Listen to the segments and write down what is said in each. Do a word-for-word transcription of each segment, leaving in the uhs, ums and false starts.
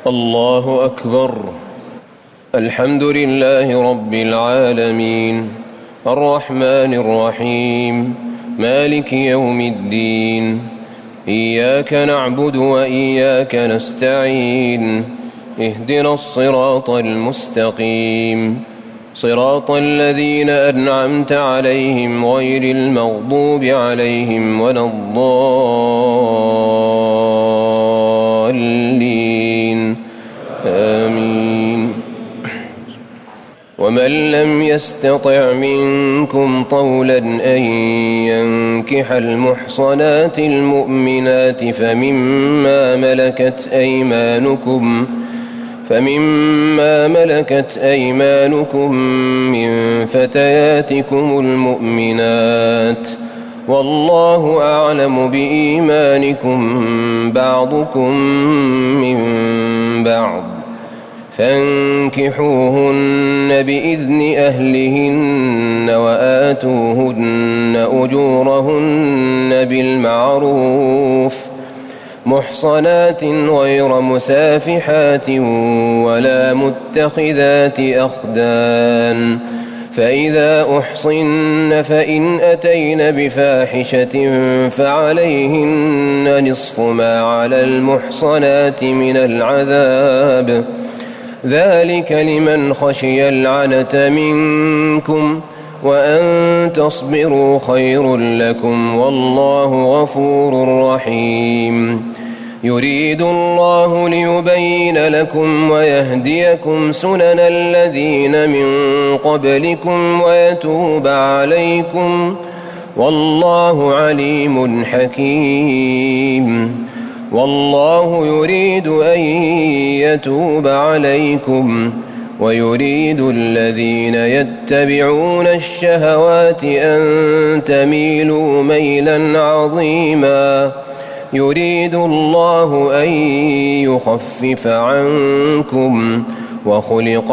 الله أكبر. الحمد لله رب العالمين، الرحمن الرحيم، مالك يوم الدين. إياك نعبد وإياك نستعين، اهدنا الصراط المستقيم، صراط الذين أنعمت عليهم غير المغضوب عليهم ولا الضالين، آمين. ومن لم يستطع منكم طولا أن ينكح المحصنات المؤمنات فمما ملكت أيمانكم فمما ملكت أيمانكم من فتياتكم المؤمنات، والله أعلم بإيمانكم بعضكم من بعض، فانكحوهن بإذن أهلهن وآتوهن أجورهن بالمعروف محصنات غير مسافحات ولا متخذات أخدان، فإذا أحصن فإن أتين بفاحشة فعليهن نصف ما على المحصنات من العذاب، ذلك لمن خشي العنة منكم، وأن تصبروا خير لكم، والله غفور رحيم. يريد الله ليبين لكم ويهديكم سنن الذين من قبلكم ويتوب عليكم، والله عليم حكيم. والله يريد أن يتوب عليكم، ويريد الذين يتبعون الشهوات أن تميلوا ميلا عظيما. يريد الله أن يخفف عنكم، وخلق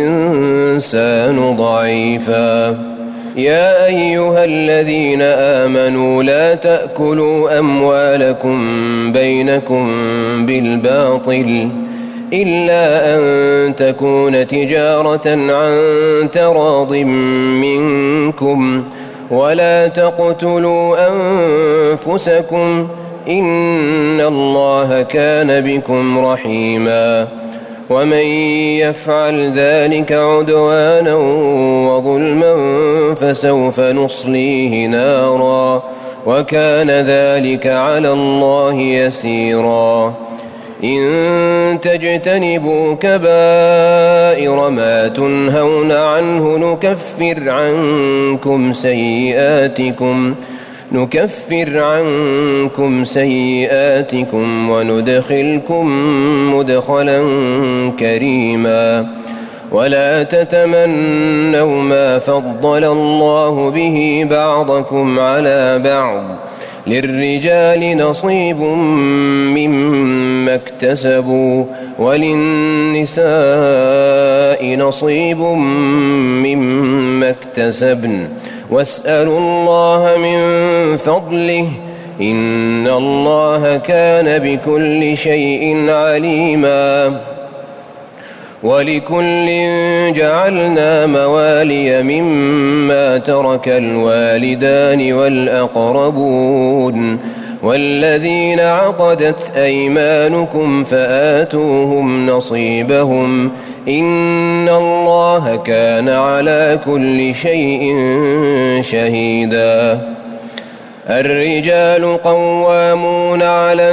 الإنسان ضعيفا. يا أيها الذين آمنوا لا تأكلوا أموالكم بينكم بالباطل إلا أن تكون تجارة عن تراض منكم، ولا تقتلوا أنفسكم، إن الله كان بكم رحيما. ومن يفعل ذلك عدوانا وظلما فسوف نصليه نارا، وكان ذلك على الله يسيرا. إن تجتنبوا كبائر ما تنهون عنه نكفر عنكم سيئاتكم نكفر عنكم سيئاتكم وندخلكم مدخلا كريما. ولا تتمنوا ما فضل الله به بعضكم على بعض، للرجال نصيب مما اكتسبوا وللنساء نصيب مما اكتسبن، واسألوا الله من فضله، إن الله كان بكل شيء عليما. ولكل جعلنا موالي مما ترك الوالدان والأقربون والذين عقدت أيمانكم فآتوهم نصيبهم، إن الله كان على كل شيء شهيدا. الرجال قوامون على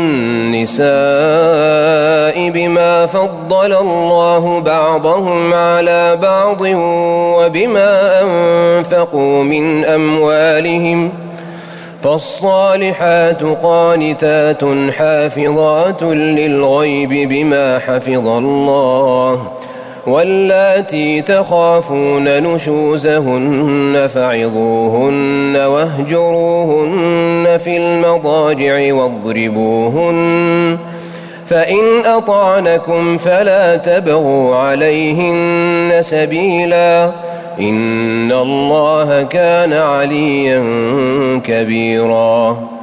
النساء بما فضل الله بعضهم على بعض وبما أنفقوا من أموالهم، فالصالحات قانتات حافظات للغيب بما حفظ الله، واللاتي تخافون نشوزهن فعظوهن واهجروهن في المضاجع واضربوهن، فإن أطعنكم فلا تبغوا عليهن سبيلا، إن الله كان عليا كبيرا.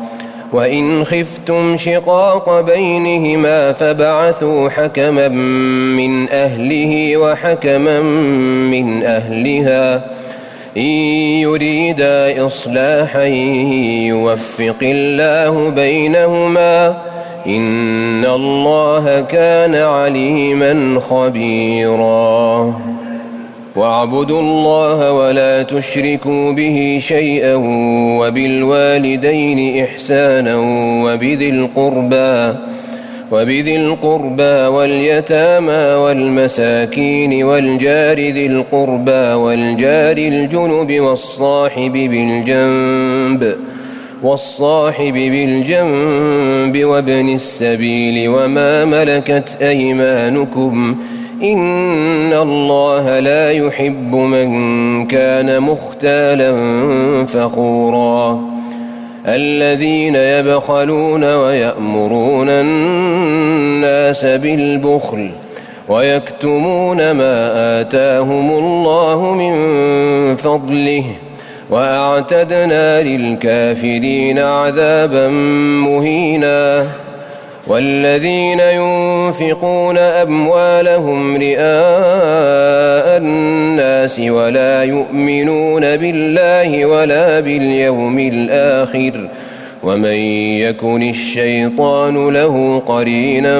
وإن خفتم شقاق بينهما فابعثوا حكما من أهله وحكما من أهلها إن يريدا إصلاحا يوفق الله بينهما إن الله كان عليما خبيرا واعبدوا الله ولا تشركوا به شيئا وبالوالدين إحسانا وبذي القربى وبذي القربى واليتامى والمساكين والجار ذي القربى والجار الجنب والصاحب بالجنب والصاحب بالجنب وابن السبيل وما ملكت أيمانكم إن الله لا يحب من كان مختالا فخورا الذين يبخلون ويأمرون الناس بالبخل ويكتمون ما آتاهم الله من فضله وأعتدنا للكافرين عذابا مهينا والذين ينفقون أموالهم رئاء الناس ولا يؤمنون بالله ولا باليوم الآخر ومن يكن الشيطان له قرينا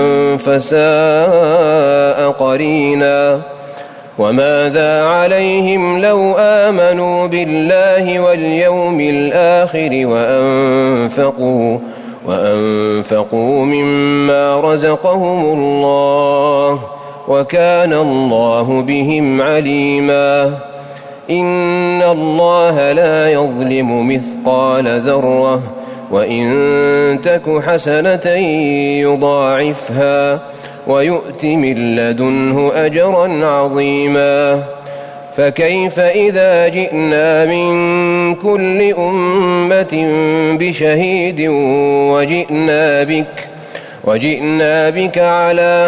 فساء قرينا وماذا عليهم لو آمنوا بالله واليوم الآخر وأنفقوا وأنفقوا مما رزقهم الله وكان الله بهم عليما إن الله لا يظلم مثقال ذرة وإن تك حسنة يضاعفها ويؤت من لدنه أجرا عظيما فكيف إذا جئنا من كل أمة بشهيد وجئنا بك وجئنا بك على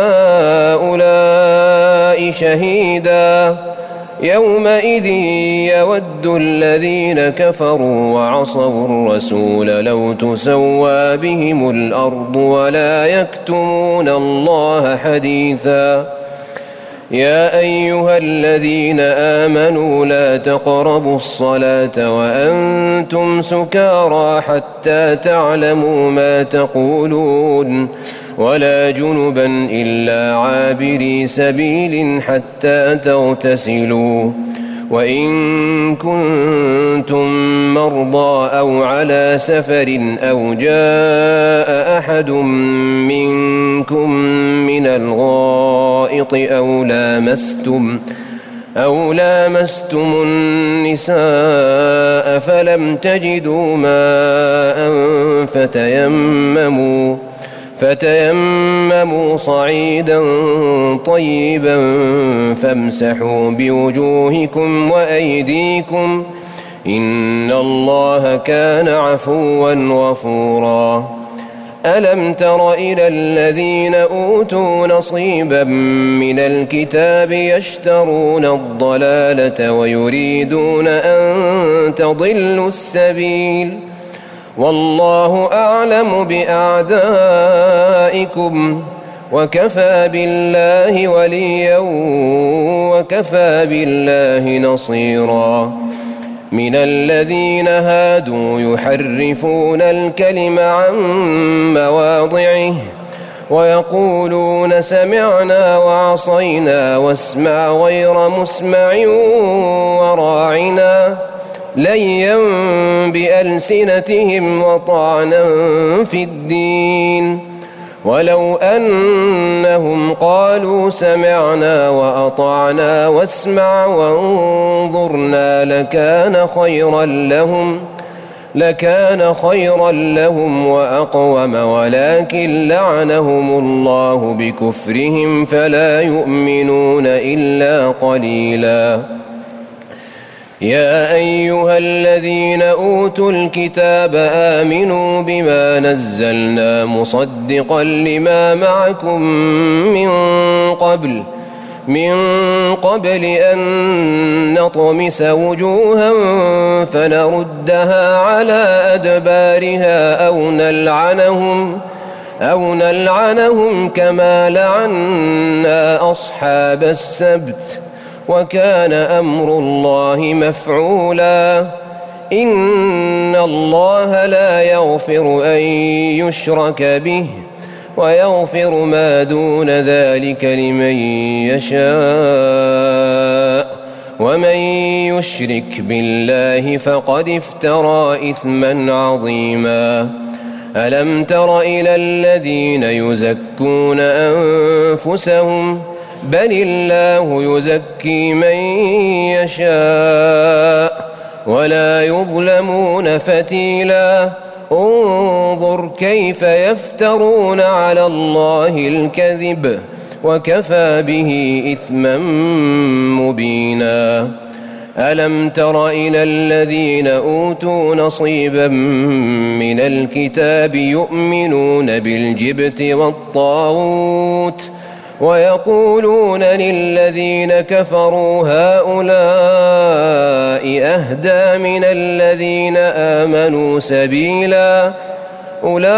هؤلاء شهيدا يومئذ يود الذين كفروا وعصوا الرسول لو تسوى بهم الأرض ولا يكتمون الله حديثا يا أيها الذين آمنوا لا تقربوا الصلاة وأنتم سكارى حتى تعلموا ما تقولون ولا جنبا إلا عابري سبيل حتى تغتسلوا وإن كنتم مرضى أو على سفر أو جاء أحد منكم من الغائط أو لامستم أو لامستم النساء فلم تجدوا ماء فتيمموا فتيمموا صعيدا طيبا فامسحوا بوجوهكم وأيديكم إن الله كان عفوا غفورا ألم تر إلى الذين أوتوا نصيبا من الكتاب يشترون الضلالة ويريدون أن تضلوا السبيل والله أعلم بأعدائكم وكفى بالله وليا وكفى بالله نصيرا من الذين هادوا يحرفون الكلم عن مواضعه ويقولون سمعنا وعصينا واسمع غير مسمع وراعنا ليا بألسنتهم وطعنا في الدين ولو أنهم قالوا سمعنا وأطعنا واسمع وانظرنا لكان خيرا لهم لكان خيرا لهم وأقوم ولكن لعنهم الله بكفرهم فلا يؤمنون إلا قليلا يا أيها الذين أوتوا الكتاب آمنوا بما نزلنا مصدقا لما معكم من قبل من قبل أن نطمس وجوها فنردها على أدبارها أو نلعنهم أو نلعنهم كما لعنا أصحاب السبت وكان أمر الله مفعولا إن الله لا يغفر أن يشرك به ويغفر ما دون ذلك لمن يشاء ومن يشرك بالله فقد افترى إثما عظيما ألم تر إلى الذين يزكون أنفسهم بل الله يزكي من يشاء ولا يظلمون فتيلا انظر كيف يفترون على الله الكذب وكفى به إثما مبينا ألم تر إلى الذين أوتوا نصيبا من الكتاب يؤمنون بالجبت والطاغوت ويقولون للذين كفروا هؤلاء أهدى من الذين آمنوا سبيلا أولئك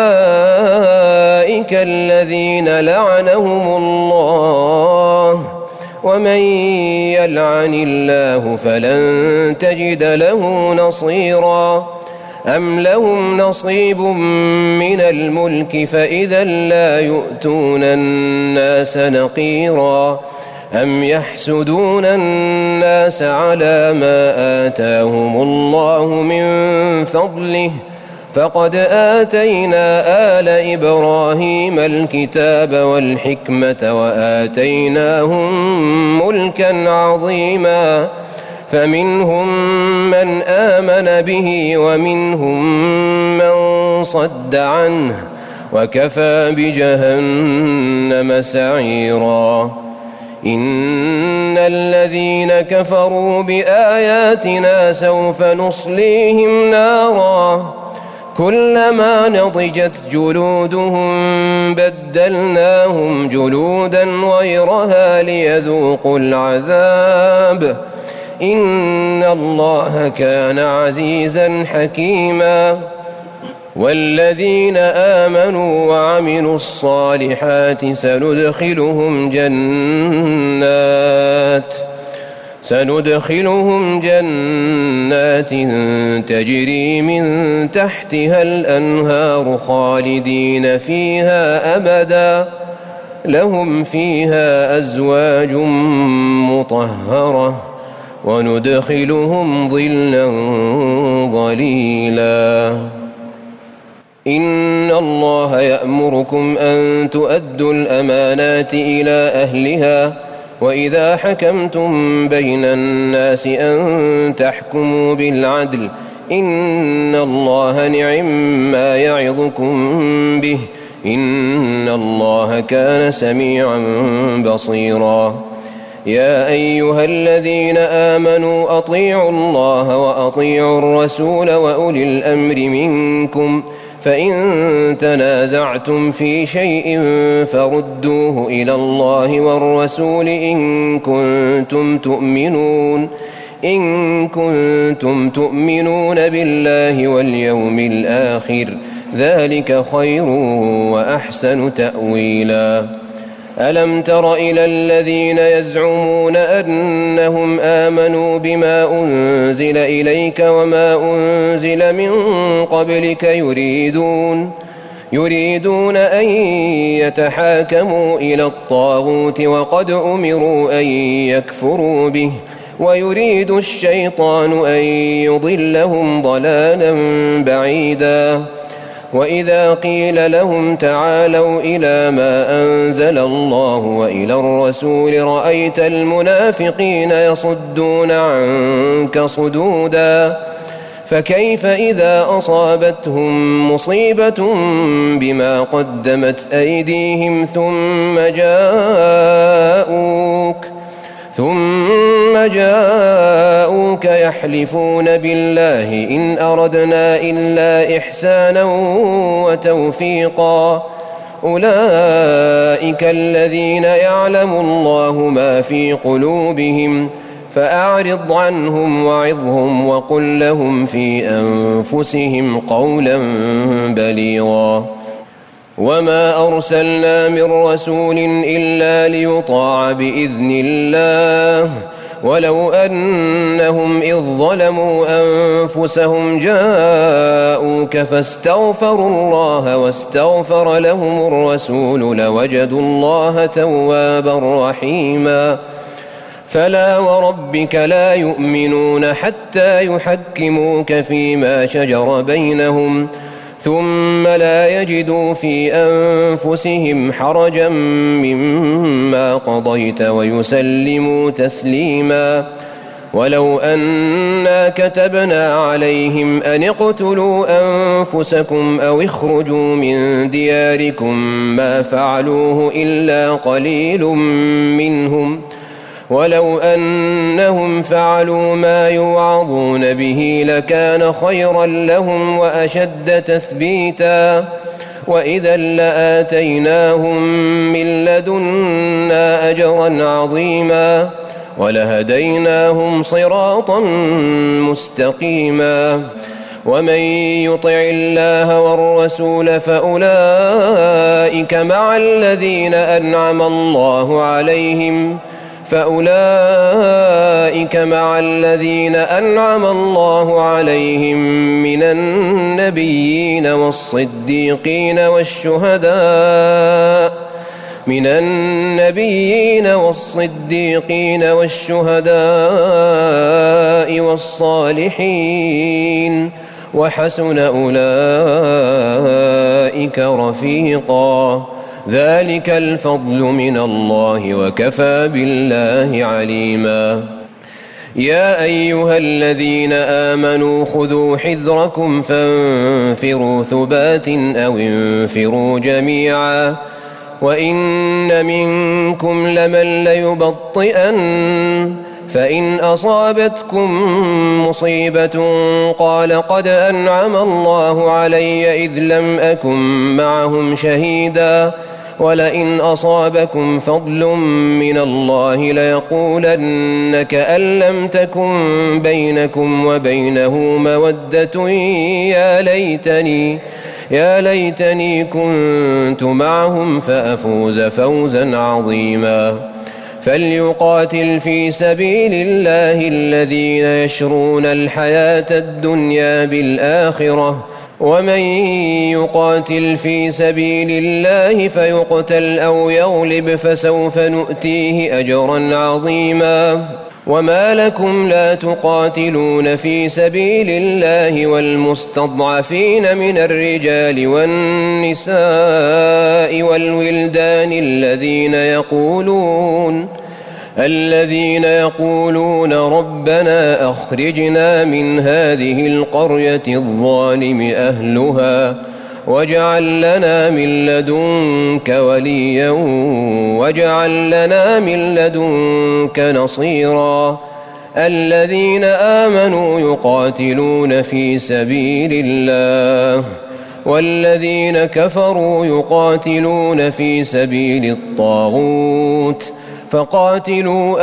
الذين لعنهم الله ومن يلعن الله فلن تجد له نصيرا أم لهم نصيب من الملك فإذا لا يؤتون الناس نقيرا أم يحسدون الناس على ما آتاهم الله من فضله فقد آتينا آل إبراهيم الكتاب والحكمة وآتيناهم ملكا عظيما فمنهم من آمن به ومنهم من صد عنه وكفى بجهنم سعيرا إن الذين كفروا بآياتنا سوف نصليهم نارا كلما نضجت جلودهم بدلناهم جلودا غيرها ليذوقوا العذاب إن الله كان عزيزا حكيما والذين آمنوا وعملوا الصالحات سندخلهم جنات سندخلهم جنات تجري من تحتها الأنهار خالدين فيها أبدا لهم فيها أزواج مطهرة وندخلهم ظلا ظليلا إن الله يأمركم أن تؤدوا الأمانات إلى أهلها وإذا حكمتم بين الناس أن تحكموا بالعدل إن الله نعم ما يعظكم به إن الله كان سميعا بصيرا يا أيها الذين آمنوا أطيعوا الله وأطيعوا الرسول وأولي الأمر منكم فإن تنازعتم في شيء فردوه إلى الله والرسول إن كنتم تؤمنون إن كنتم تؤمنون بالله واليوم الآخر ذلك خير وأحسن تأويلا ألم تر إلى الذين يزعمون أنهم آمنوا بما أنزل إليك وما أنزل من قبلك يريدون يريدون أن يتحاكموا إلى الطاغوت وقد أمروا أن يكفروا به ويريد الشيطان أن يضلهم ضلالا بعيدا وإذا قيل لهم تعالوا إلى ما أنزل الله وإلى الرسول رأيت المنافقين يصدون عنك صدودا فكيف إذا أصابتهم مصيبة بما قدمت أيديهم ثم جاءوك ثم جاءوك يحلفون بالله إن أردنا إلا إحسانا وتوفيقا أولئك الذين يعلم الله ما في قلوبهم فأعرض عنهم وعظهم وقل لهم في أنفسهم قولا بليغا وما أرسلنا من رسول إلا ليطاع بإذن الله ولو أنهم إذ ظلموا أنفسهم جاءوك فاستغفروا الله واستغفر لهم الرسول لوجدوا الله توابا رحيما فلا وربك لا يؤمنون حتى يحكموك فيما شجر بينهم ثم لا يجدوا في أنفسهم حرجا مما قضيت ويسلموا تسليما ولو أنا كتبنا عليهم أن اقتلوا أنفسكم أو اخرجوا من دياركم ما فعلوه إلا قليل منهم ولو أنهم فعلوا ما يوعظون به لكان خيرا لهم وأشد تثبيتا وإذا لآتيناهم من لدنا أجرا عظيما ولهديناهم صراطا مستقيما ومن يطع الله والرسول فأولئك مع الذين أنعم الله عليهم فأولئك مع الذين أنعم الله عليهم من النبيين والصديقين والشهداء من النبيين والصديقين والشهداء والصالحين وحسن أولئك رفيقا ذلك الفضل من الله وكفى بالله عليما يا أيها الذين آمنوا خذوا حذركم فانفروا ثبات أو انفروا جميعا وإن منكم لمن ليبطئن فإن أصابتكم مصيبة قال قد أنعم الله علي إذ لم أكن معهم شهيدا ولئن أصابكم فضل من الله ليقولن كأن لم تكن بينكم وبينه مودة يا ليتني يا ليتني كنت معهم فأفوز فوزا عظيما فليقاتل في سبيل الله الذين يشرون الحياة الدنيا بالآخرة ومن يقاتل في سبيل الله فيقتل أو يغلب فسوف نؤتيه أجرا عظيما وما لكم لا تقاتلون في سبيل الله والمستضعفين من الرجال والنساء والولدان الذين يقولون الذين يقولون ربنا أخرجنا من هذه القرية الظالم أهلها واجعل لنا من لدنك وليا واجعل لنا من لدنك نصيرا الذين آمنوا يقاتلون في سبيل الله والذين كفروا يقاتلون في سبيل الطاغوت فقاتلوا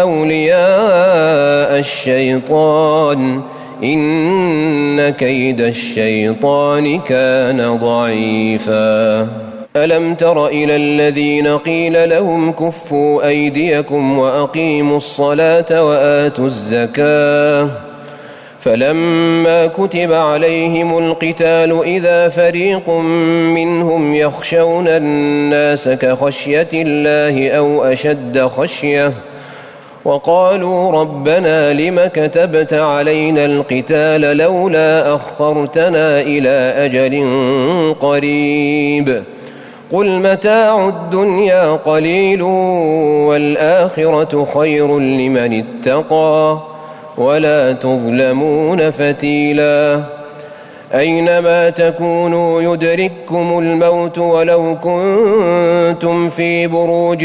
أولياء الشيطان إن كيد الشيطان كان ضعيفا ألم تر إلى الذين قيل لهم كفوا أيديكم وأقيموا الصلاة وآتوا الزكاة فلما كتب عليهم القتال إذا فريق منهم يخشون الناس كخشية الله أو أشد خشية وقالوا ربنا لم كتبت علينا القتال لولا أخرتنا إلى أجل قريب قل متاع الدنيا قليل والآخرة خير لمن اتقى ولا تظلمون فتيلا أينما تكونوا يدرككم الموت ولو كنتم في بروج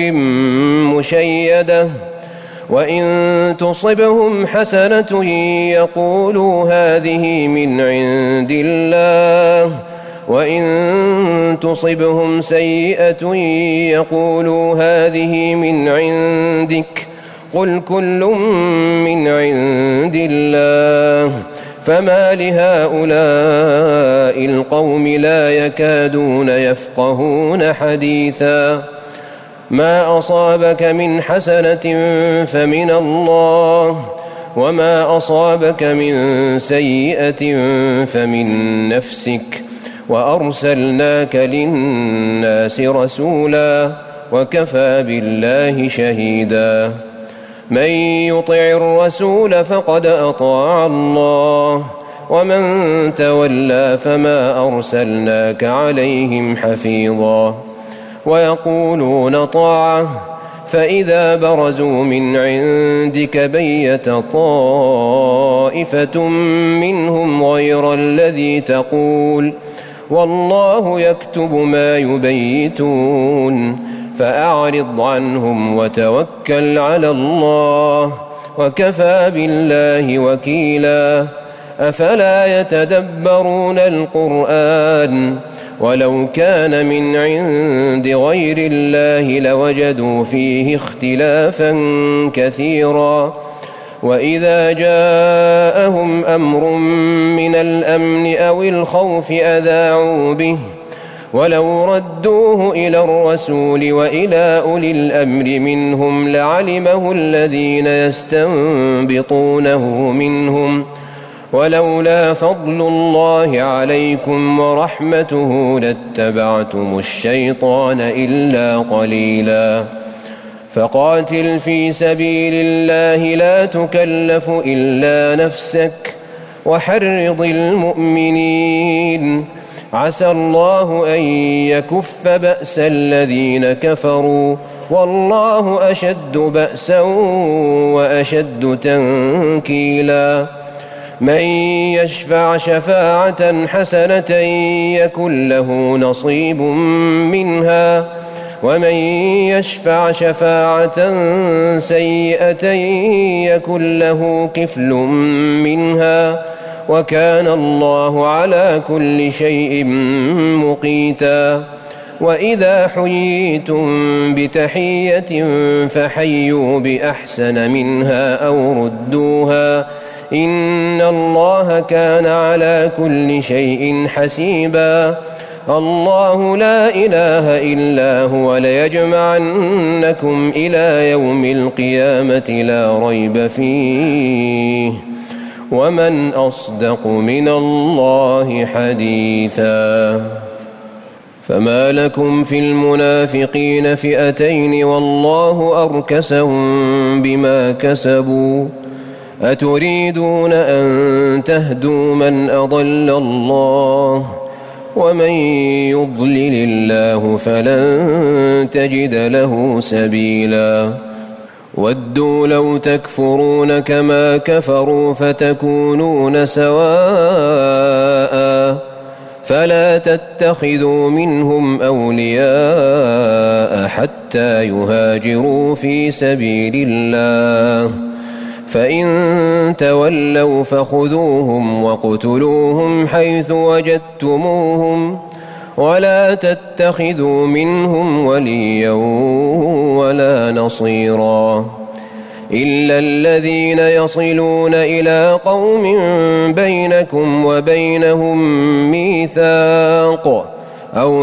مشيدة وإن تصبهم حسنة يقولوا هذه من عند الله وإن تصبهم سيئة يقولوا هذه من عندك قل كل من عند الله فما لهؤلاء القوم لا يكادون يفقهون حديثا ما أصابك من حسنة فمن الله وما أصابك من سيئة فمن نفسك وأرسلناك للناس رسولا وكفى بالله شهيدا من يطع الرسول فقد أطاع الله ومن تولى فما أرسلناك عليهم حفيظا ويقولون طاعة فإذا برزوا من عندك بيت طائفة منهم غير الذي تقول والله يكتب ما يبيتون فأعرض عنهم وتوكل على الله وكفى بالله وكيلا أفلا يتدبرون القرآن ولو كان من عند غير الله لوجدوا فيه اختلافا كثيرا وإذا جاءهم أمر من الأمن أو الخوف أذاعوا به ولو ردوه إلى الرسول وإلى أولي الأمر منهم لعلمه الذين يستنبطونه منهم ولولا فضل الله عليكم ورحمته لاتبعتم الشيطان إلا قليلا فقاتل في سبيل الله لا تكلف إلا نفسك وحرض المؤمنين عسى الله أن يكف بأس الذين كفروا والله أشد بأسا وأشد تنكيلا من يشفع شفاعة حسنة يكن له نصيب منها ومن يشفع شفاعة سيئة يكن له كفل منها وكان الله على كل شيء مقيتا وإذا حييتم بتحية فحيوا بأحسن منها أو ردوها إن الله كان على كل شيء حسيبا الله لا إله إلا هو ليجمعنكم إلى يوم القيامة لا ريب فيه ومن أصدق من الله حديثا فما لكم في المنافقين فئتين والله أركسهم بما كسبوا أتريدون أن تهدوا من أضل الله ومن يضلل الله فلن تجد له سبيلا ودوا لو تكفرون كما كفروا فتكونون سواء فلا تتخذوا منهم أولياء حتى يهاجروا في سبيل الله فإن تولوا فخذوهم وقتلوهم حيث وجدتموهم ولا تتخذوا منهم وليا ولا نصيرا إلا الذين يصلون إلى قوم بينكم وبينهم ميثاق أو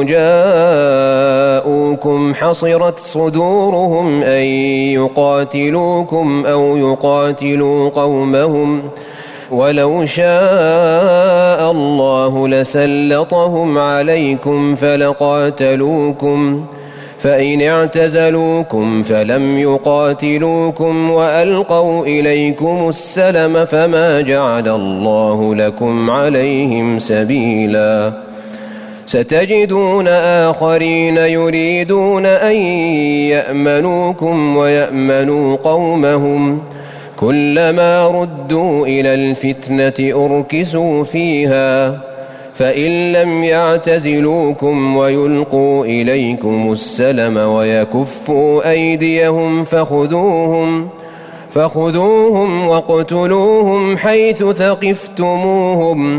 جاءوكم حصرت صدورهم أن يقاتلوكم أو يقاتلوا قومهم ولو شاء الله لسلطهم عليكم فلقاتلوكم فإن اعتزلوكم فلم يقاتلوكم وألقوا إليكم السلم فما جعل الله لكم عليهم سبيلا ستجدون آخرين يريدون أن يأمنوكم ويأمنوا قومهم كلما ردوا إلى الفتنة أركسوا فيها فإن لم يعتزلوكم ويلقوا إليكم السلم ويكفوا أيديهم فخذوهم فخذوهم واقتلوهم حيث ثقفتموهم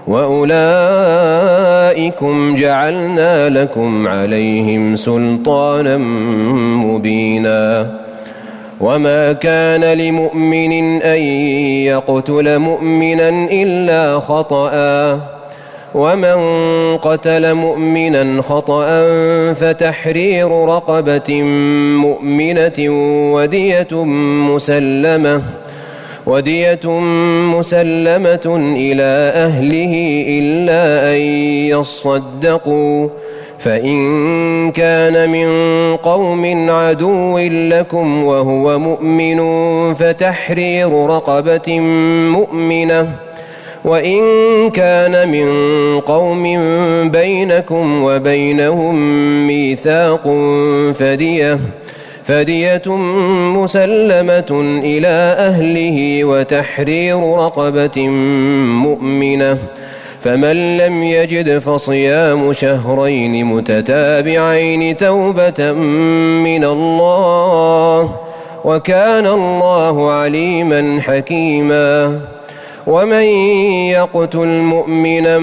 وأولئكم جعلنا لكم عليهم سلطانا مبينا وما كان لمؤمن أن يقتل مؤمنا إلا خطأ ومن قتل مؤمنا خطأ فتحرير رقبة مؤمنة ودية مسلمة ودية مسلمة إلى أهله إلا أن يصدقوا فإن كان من قوم عدو لكم وهو مؤمن فتحرير رقبة مؤمنة وإن كان من قوم بينكم وبينهم ميثاق فدية فدية مسلمة إلى أهله وتحرير رقبة مؤمنة فمن لم يجد فصيام شهرين متتابعين توبة من الله وكان الله عليما حكيما ومن يقتل مؤمنا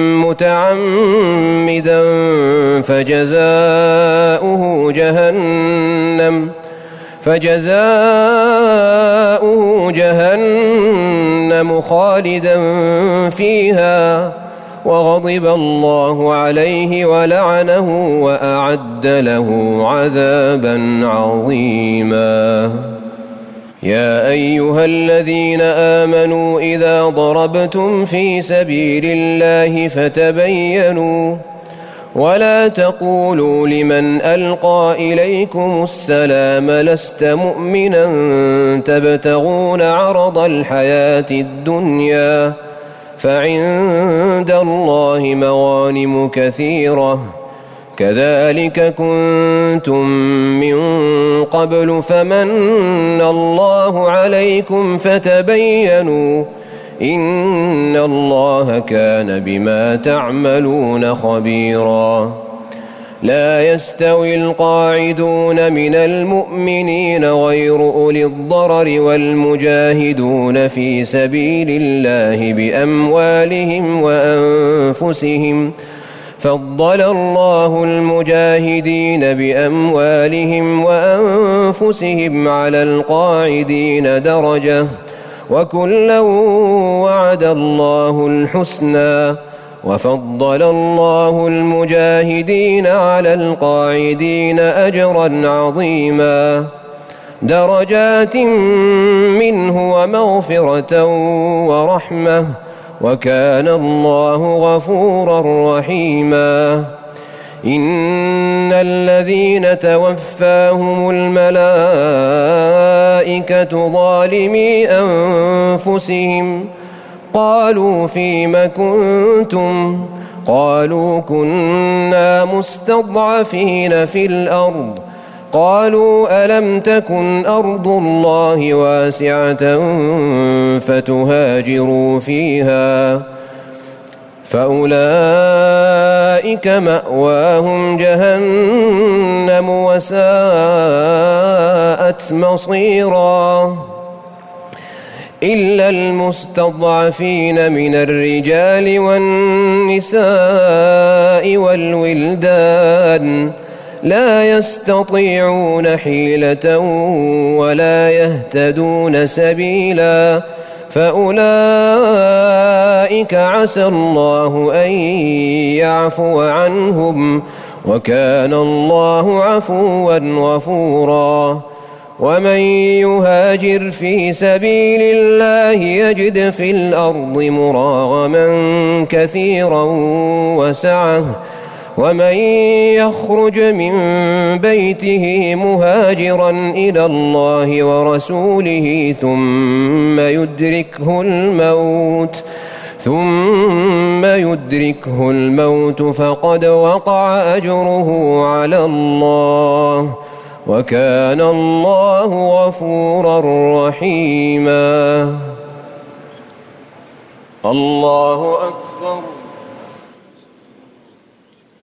متعمدا فجزاؤه جهنم فجزاؤه جهنم خالدا فيها وغضب الله عليه ولعنه وأعد له عذابا عظيما يا أيها الذين آمنوا إذا ضربتم في سبيل الله فتبينوا ولا تقولوا لمن ألقى إليكم السلام لست مؤمنا تبتغون عرض الحياة الدنيا فعند الله مغانم كثيرة كذلك كنتم من قبل فمن الله عليكم فتبينوا إن الله كان بما تعملون خبيرا لا يستوي القاعدون من المؤمنين غير أولي الضرر والمجاهدون في سبيل الله بأموالهم وأنفسهم فضل الله المجاهدين بأموالهم وأنفسهم على القاعدين درجة وكلا وعد الله الحسنى وفضل الله المجاهدين على القاعدين أجرا عظيما درجات منه ومغفرة ورحمة وكان الله غفورا رحيما إن الذين توفاهم الملائكة ظالمي أنفسهم قالوا فيم كنتم قالوا كنا مستضعفين في الأرض قالوا ألم تكن أرض الله واسعة فتهاجروا فيها فأولئك مأواهم جهنم وساءت مصيرا إلا المستضعفين من الرجال والنساء والولدان لا يستطيعون حيلة ولا يهتدون سبيلا فأولئك عسى الله أن يعفو عنهم وكان الله عفوا غفورا ومن يهاجر في سبيل الله يجد في الأرض مراغما كثيرا وسعة ومن يخرج من بيته مهاجرا إلى الله ورسوله ثم يدركه الموت ثم يدركه الموت فقد وقع أجره على الله وكان الله غفورا رحيما الله أكبر.